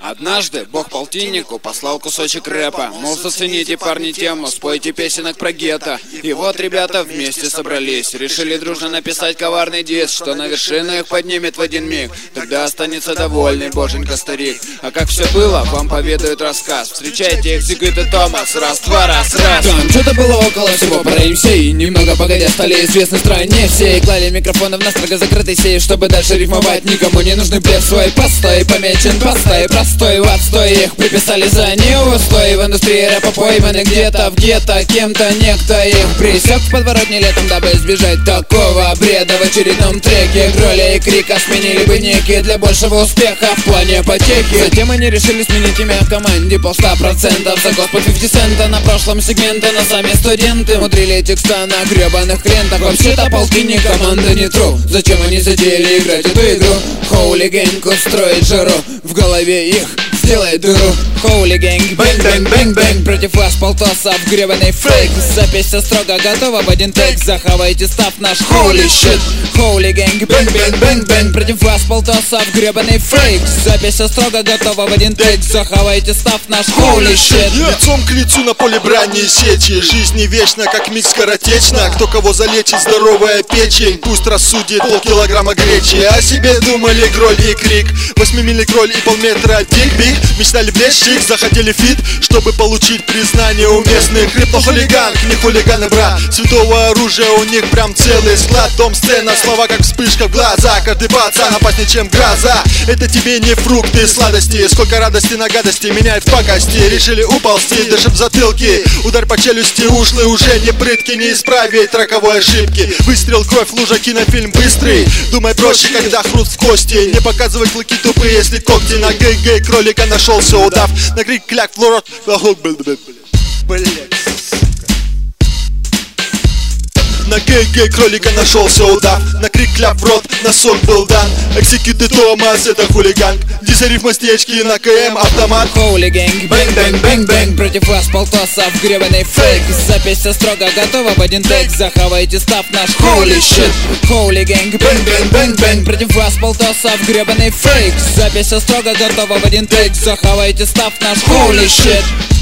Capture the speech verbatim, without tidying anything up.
Однажды бог полтиннику послал кусочек рэпа. Мол, зацените, парни, тему, спойте песенок про гетто. И вот ребята вместе собрались, решили дружно написать коварный дисс, что на вершину их поднимет в один миг. Тогда останется довольный боженька старик. А как все было, вам поведают рассказ. Встречайте Executed Thomas, раз, два, раз, раз. Там что-то было около всего про эм си. Немного погодя стали известны в стране все. И клали микрофоны в настрого закрытый сейф, чтобы дальше рифмовать никому не нужный блеф свой. Постой, помечен постой, простой в отстой. Их приписали за неустой. В индустрии рэпа пойманы где-то в гетто кем-то некто их присек в подворотне летом, дабы избежать такого бреда. В очередном треке Гроля и Крика сменили бы некие для большего успеха в плане потехи. Затем они решили сменить имя в команде полста процентов за год под пятьдесят цента. На прошлом сегменте, но сами студенты мудрили текста на гребаных лентах. Вообще-то полтинник команда не тру. Зачем они затеяли играть эту игру? Holy Gang устроит жару в голове их, сделай дыру. Holy Gang, бэнг, бэнг, бэнг, бэнг. Против вас полтоса в гребаный фейк. Запись вся строго готова в один тейк. Захавайте став наш holy shit. Holy Gang, бэнг, бэнг, бэнг, бэнг. Против вас полтоса в гребаный фейк. Запись вся строго готова в один тейк. Захавайте став наш holy shit. Лицом к лицу на поле брани и сечи. Жизнь не вечна, как миг скоротечна. Кто кого залечит, здоровая печень. Пусть рассудит полкилограмма гречи. О себе думали Гроль и Крик. Восьмимильный Гроль и полметра дик-биг. Мечтали влезть в шик, заходили в фит, чтобы получить признание у местных. Рэп, но хулиган, не хулиганы, брат. Святого оружия у них прям целый склад. Дом, сцена, слова как вспышка в глаза. Каждый пацан опаснее, чем гроза. Это тебе не фрукты, сладости. Сколько радости на гадости меняет в пакости. Решили уползти, даже в затылке. Удар по челюсти, ушлый уже не прытки. Не исправить роковой ошибки. Выстрел, кровь, лужа, кинофильм быстрый. Думай проще, когда хруст в кости. Не показывать клыки тупые, если когти. На гей-гей кролика нашелся удав. На крик, кляк, флорот, лохок, блядь. На гей-гей кролика нашелся удав. На крик, кляп, в рот, носок был дан. Executed Thomas, это хулиган. Дизариф мастечки на КМ автомат. Holy Gang, бэнг, бэнг, бэнг, бэнг. Против вас полтоса в гребаный фейк. Запись вся строго готова в один тейк. Захавайте став наш holy shit. Holy Gang, бэнг, бэнг, бэнг, бэнг. Против вас полтоса в гребаный фейк. Запись вся строго готова в один тейк. Захавайте став наш holy shit.